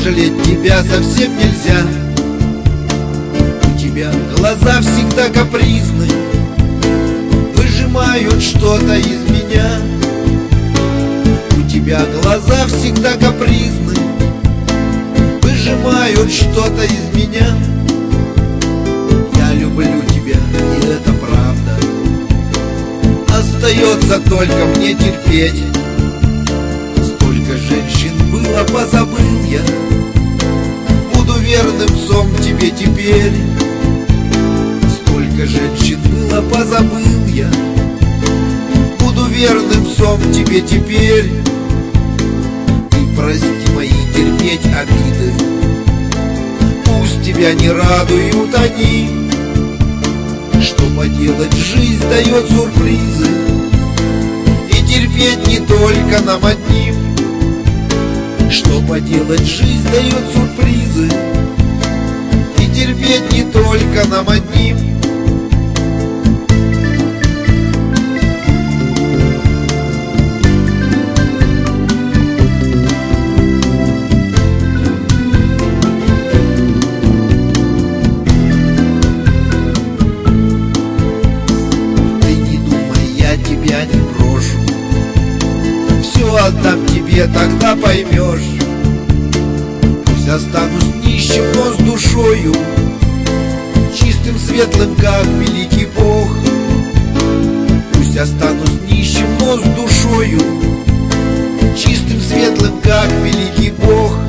жалеть тебя совсем нельзя. У тебя глаза всегда капризны, выжимают что-то из меня. У тебя глаза всегда капризны, выжимают что-то из меня. Я люблю тебя, и это правда. Остается только мне терпеть. Столько женщин было, позабыл я. Буду верным псом тебе теперь. Столько женщин было, позабыл я. Буду верным псом тебе теперь. И прости мои терпеть обиды, пусть тебя не радуют они. Что поделать, жизнь дает сюрпризы, и терпеть не только нам одним. Что поделать, жизнь дает сюрпризы, и терпеть не только нам одним. Я не брошу, все отдам тебе, тогда поймешь. Пусть останусь нищим, но с душою, чистым, светлым, как великий Бог. Пусть останусь нищим, но с душою, чистым, светлым, как великий Бог.